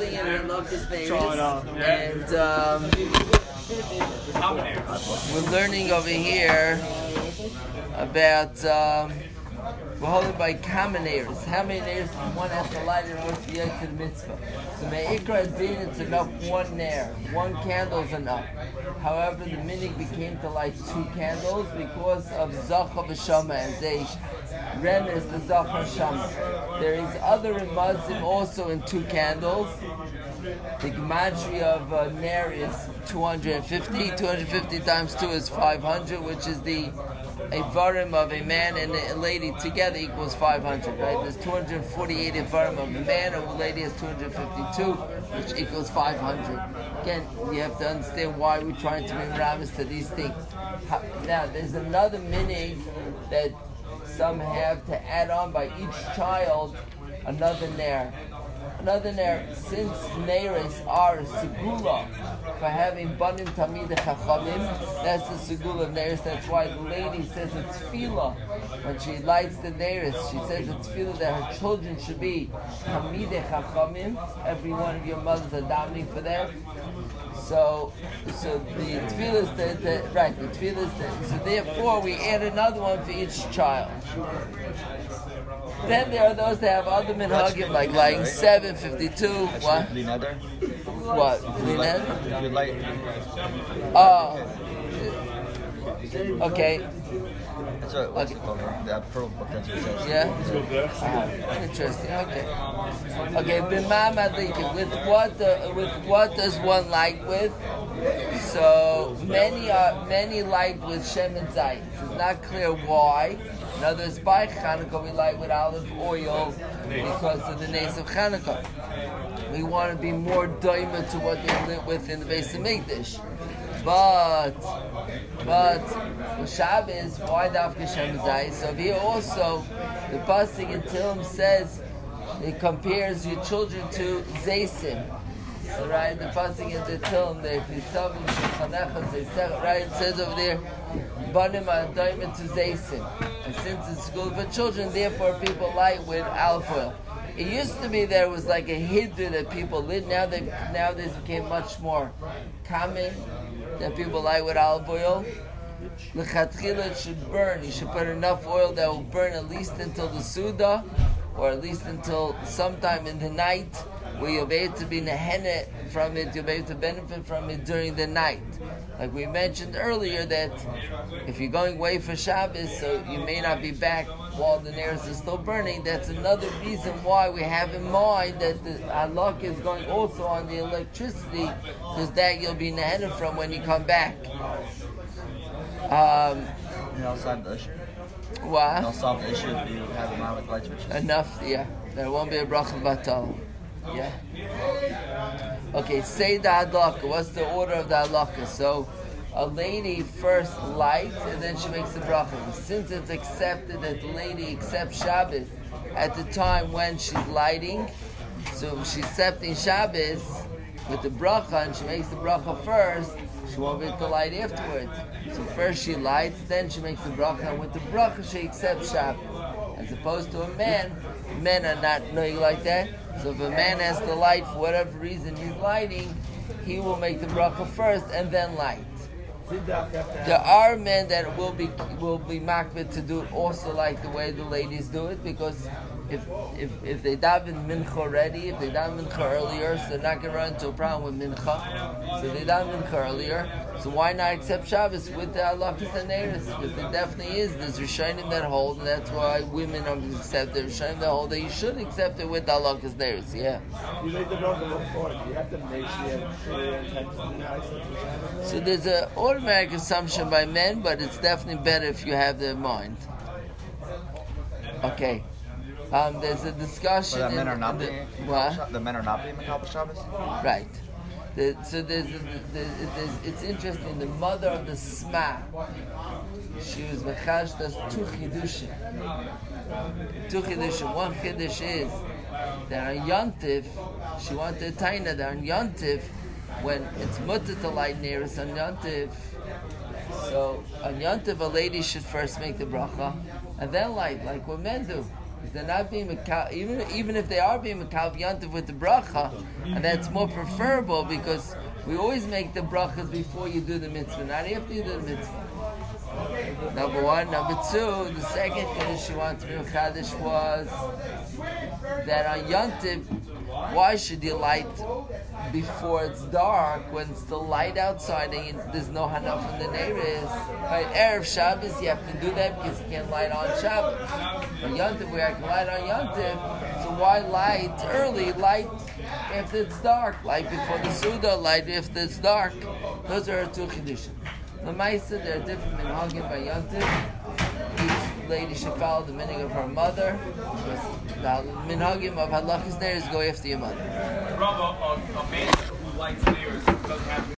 holding in a locust and we're learning over here about we're holding by common neighbors. How many neighbors one has to light in order to be to the mitzvah? So me'ikra din, it's enough one nair. One candle is enough. However, the minig became to light 2 candles because of Zacha v'Shama, as they remes the Zacha v'Shama. There is other remazim also in 2 candles. The gematria of nair is 250. 250 times 2 is 500, which is the Ivarim of a man and a lady together equals 500, right? There's 248 Ivarim of a man, and a lady has 252, which equals 500. Again, you have to understand why we're trying to bring rabbis to these things. Now, there's another minig that some have to add on by each child another nair. Another nair, since neiros are segula for having banim tamid chachamim, that's the segula of neiros. That's why the lady says it's tefillah when she lights the neiros. She says it's tefillah that her children should be tamid chachamim. Every one of your mothers are davening for them. So the tefillah is the tefillah is so therefore we add another one for each child. Then there are those that have other minhagim like lighting 7, 52. What? What? Okay. What's it called? The pearl book, that's what it says. Yeah? Interesting, okay. Okay, b'ma'amad with what does one light with? So many light with shem and zayit. It's not clear why. In other words, by Chanukah we light with olive oil because of the names of Chanukah. We want to be more doima to what they lit with in the Beis Hamikdash. But Shabbos, why dafka Shem Zayis? So here also, the pasuk in Tehillim says it compares your children to Zaysim. So right, the pasuk in the Tehillim there, right, it says over there, banim adayim to Zaysim. And since it's school for children, therefore people light with olive oil. It used to be there was like a hiddur that people lit. Nowadays became much more common that people light with olive oil. L'chatchila it should burn. You should put enough oil that will burn at least until the Suda, or at least until sometime in the night, where you'll be able to be neheneh from it, you'll be able to benefit from it during the night. Like we mentioned earlier, that if you're going away for Shabbos, so you may not be back while the neiros is still burning. That's another reason why we have in mind that the halakha is going also on the electricity, because that you'll be neheneh from when you come back. You also have the issue? What? You also have the issue if you have a man with light switches? Enough, yeah. There won't be a bracha batal. Yeah. Okay, say the halakha. What's the order of the halakha? So, a lady first lights and then she makes the bracha. Since it's accepted that the lady accepts Shabbos at the time when she's lighting, so if she's accepting Shabbos with the bracha and she makes the bracha first, she won't be able to light afterwards. So first she lights, then she makes the bracha, and with the bracha she accepts Shabbos. As opposed to a man, men are not knowing like that. So if a man has to light for whatever reason he's lighting, he will make the bracha first and then light. There are men that will be makbid to do it also like the way the ladies do it, because if they daven mincha already, if they daven mincha earlier, so they're not going to run into a problem with mincha. So they daven mincha earlier. So why not accept Shabbos with the halachas and neiros? Because there definitely is. There's Rishonim that hold, and that's why women don't accept it. Rishonim that hold that you should accept it with the halachas neiros. Yeah. You made the bracha before. You have to make sure your intention. So there's an automatic assumption by men, but it's definitely better if you have that in mind. Okay. There's a discussion. But the men are not being what? The men are not being Makabel Shabbos? Right. It's interesting. The mother of the Sma, she was mechashtas 2 chidushim. 2 chidushim. One chidush is that on Yontif, she wanted to taina that on Yontif, when it's mutter to light neiros on Yontif, so on Yontif a lady should first make the bracha and then light, like what men do. They're not being Mekav, even if they are being Mekav Yantiv with the bracha, and that's more preferable because we always make the brachas before you do the mitzvah, not after you do the mitzvah. Number one. Number two, the second thing she wanted to be Mechadish was that on Yantiv, why should you light before it's dark when it's still light outside and there's no hana from the neighbors? By Erev Shabbos, you have to do that because you can't light on Shabbos. On Yantiv, we can light on Yantiv, so why light early? Light after it's dark. Light before the Suda, light after it's dark. Those are our two conditions. The Maisa, there are different minhagim by Yantiv. Each lady should follow the minhag of her mother. The minhagim of halachas there is go after your mother. A man who likes theirs doesn't have